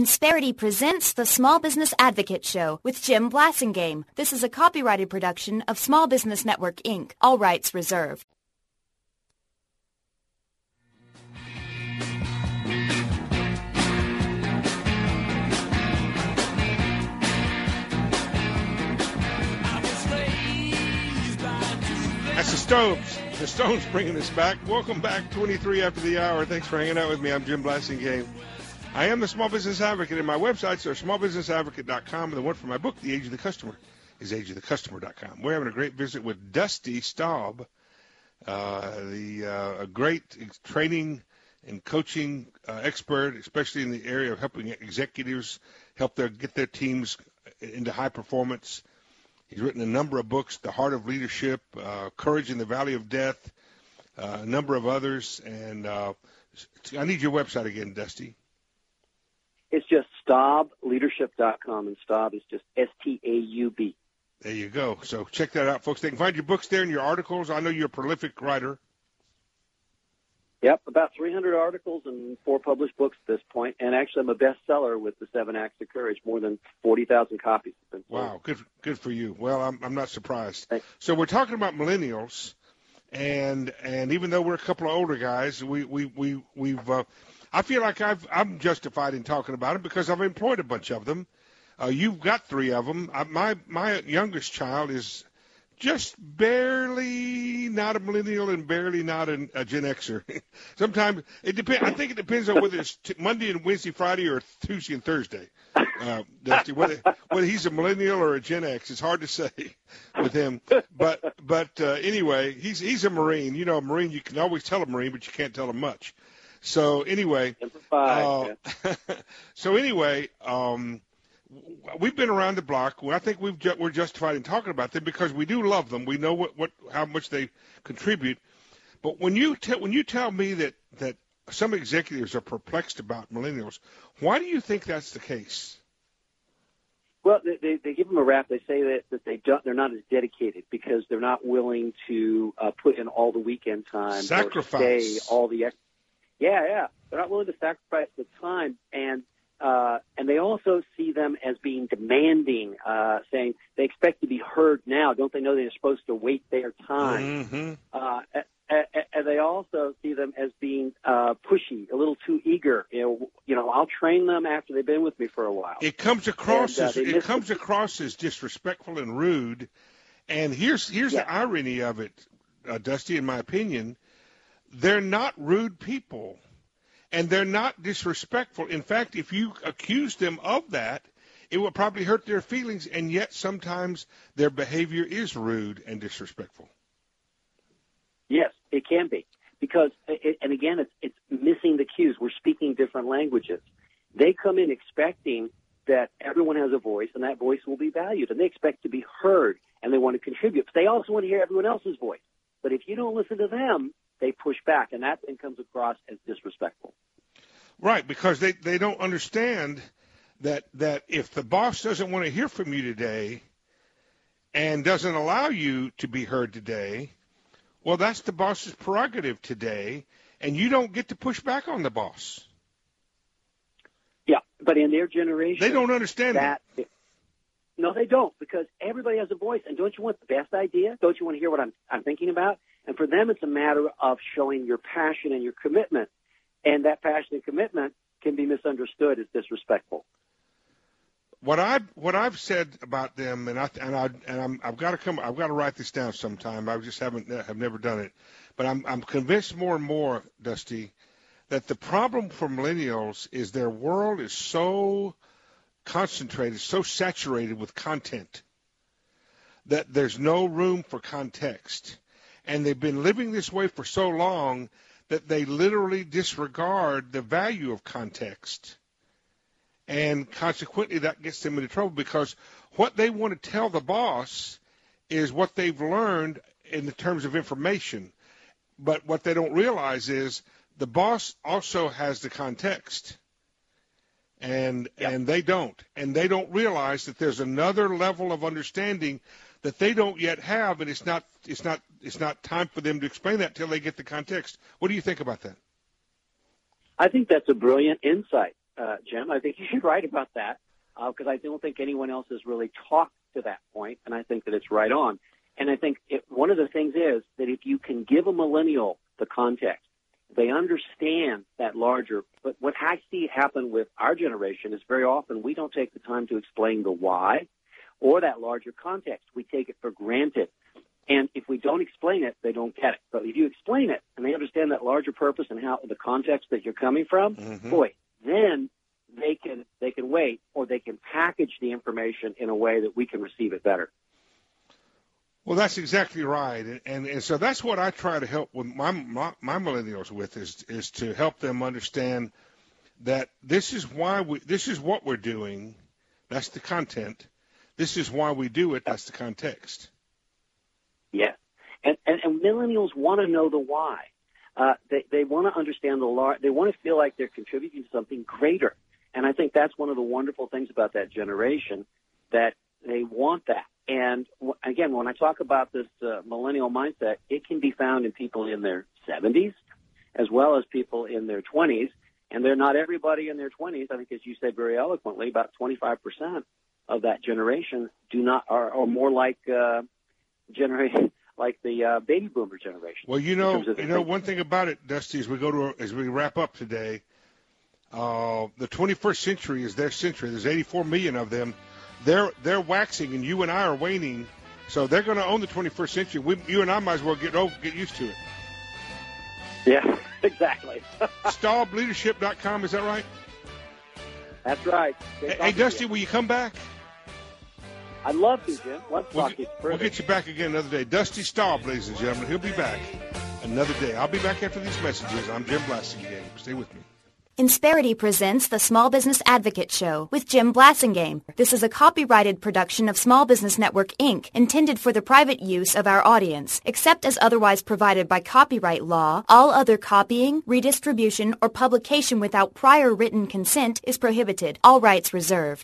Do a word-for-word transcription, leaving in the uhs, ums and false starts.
Insperity presents the Small Business Advocate Show with Jim Blasingame. This is a copyrighted production of Small Business Network, Incorporated. All rights reserved. That's the Stones. The Stones bringing us back. Welcome back, twenty-three after the hour. Thanks for hanging out with me. I'm Jim Blasingame. I am the Small Business Advocate, and my websites are small business advocate dot com, and the one for my book, The Age of the Customer, is age of the customer dot com. We're having a great visit with Dusty Staub, uh, the uh, a great training and coaching uh, expert, especially in the area of helping executives help their get their teams into high performance. He's written a number of books, The Heart of Leadership, uh, Courage in the Valley of Death, uh, a number of others. And uh, I need your website again, Dusty. It's just staub leadership dot com, and Staub is just S T A U B. There you go. So check that out, folks. They can find your books there and your articles. I know you're a prolific writer. Yep, about three hundred articles and four published books at this point. And actually, I'm a bestseller with the Seven Acts of Courage. More than forty thousand copies have been sold. Wow, good good for you. Well, I'm, I'm not surprised. Thanks. So we're talking about millennials, and and even though we're a couple of older guys, we, we, we, we've uh, – I feel like I've, I'm justified in talking about it because I've employed a bunch of them. Uh, you've got three of them. I, my my youngest child is just barely not a millennial and barely not an, a Gen Xer. Sometimes it depends. I think it depends on whether it's t- Monday and Wednesday, Friday, or Tuesday and Thursday. Uh, Dusty, whether whether he's a millennial or a Gen X, it's hard to say with him. But but uh, anyway, he's he's a Marine. You know, a Marine. You can always tell a Marine, but you can't tell him much. So anyway, uh, so anyway, um, we've been around the block. Well, I think we've ju- we're justified in talking about them because we do love them. We know what, what how much they contribute. But when you te- when you tell me that, that some executives are perplexed about millennials, why do you think that's the case? Well, they, they, they give them a rap. They say that, that they don't, they're not as dedicated because they're not willing to uh, put in all the weekend time, sacrifice, or stay all the extra. Yeah, yeah. They're not willing to sacrifice the time, and uh, and they also see them as being demanding, uh, saying they expect to be heard now. Don't they know they're supposed to wait their time? Mm-hmm. Uh, and, and they also see them as being uh, pushy, a little too eager. You know, you know, I'll train them after they've been with me for a while. It comes across and, uh, as it miss- comes across as disrespectful and rude. And here's here's yeah. the irony of it, uh, Dusty. In my opinion. They're not rude people, and they're not disrespectful. In fact, if you accuse them of that, it will probably hurt their feelings, and yet sometimes their behavior is rude and disrespectful. Yes, it can be. Because, it, and again, it's, it's missing the cues. We're speaking different languages. They come in expecting that everyone has a voice, and that voice will be valued, and they expect to be heard, and they want to contribute. But they also want to hear everyone else's voice. But if you don't listen to them, they push back, and that then comes across as disrespectful. Right, because they, they don't understand that that if the boss doesn't want to hear from you today and doesn't allow you to be heard today, well, that's the boss's prerogative today, and you don't get to push back on the boss. Yeah, but in their generation, they don't understand that. that. No, they don't, because everybody has a voice, and don't you want the best idea? Don't you want to hear what I'm I'm thinking about? And for them, it's a matter of showing your passion and your commitment. And that passion and commitment can be misunderstood as disrespectful. What I what I've said about them, and I and I and I'm, I've got to come, I've got to write this down sometime. I just haven't have never done it, but I'm I'm convinced more and more, Dusty, that the problem for millennials is their world is so concentrated, so saturated with content that there's no room for context. And they've been living this way for so long that they literally disregard the value of context. And consequently, that gets them into trouble because what they want to tell the boss is what they've learned in the terms of information. But what they don't realize is the boss also has the context. And yep. and they don't. And they don't realize that there's another level of understanding that they don't yet have, and it's not it's not it's not time for them to explain that till they get the context. What do you think about that? I think that's a brilliant insight. uh, Jim. I think you're right about that because uh, I don't think anyone else has really talked to that point, and I think that it's right on. And I think it, one of the things is that if you can give a millennial the context, they understand that larger. But what I see happen with our generation is very often we don't take the time to explain the why or that larger context. We take it for granted. And if we don't explain it, they don't get it. But if you explain it and they understand that larger purpose and how the context that you're coming from, mm-hmm. boy, then they can they can wait, or they can package the information in a way that we can receive it better. Well, that's exactly right, and, and and so that's what I try to help with my, my my millennials with is is to help them understand that this is why we this is what we're doing. That's the content. This is why we do it. That's the context. Yes, and and, and millennials want to know the why. Uh, they they want to understand the large. They want to feel like they're contributing to something greater, and I think that's one of the wonderful things about that generation, that they want that. And again, when I talk about this uh, millennial mindset, it can be found in people in their seventies as well as people in their twenties. And they're not everybody in their twenties. I think, as you said very eloquently, about twenty-five percent of that generation do not are, are more like uh, generation like the uh, baby boomer generation. Well, you know, you know, one thing about it, Dusty, as we go to as we wrap up today, uh, the twenty-first century is their century. There's eighty-four million of them. They're they're waxing, and you and I are waning, so they're going to own the twenty-first century. We, you and I might as well get over, get used to it. Yeah, exactly. Staub Leadership dot com, is that right? That's right. Hey, hey Dusty, will you come back? I'd love to, Jim. Let's we'll talk get, further. We'll get you back again another day. Dusty Staub, ladies and gentlemen. He'll be back another day. I'll be back after these messages. I'm Jim Blasingame. Stay with me. Insperity presents the Small Business Advocate Show with Jim Blasingame. This is a copyrighted production of Small Business Network, Incorporated, intended for the private use of our audience. Except as otherwise provided by copyright law, all other copying, redistribution, or publication without prior written consent is prohibited. All rights reserved.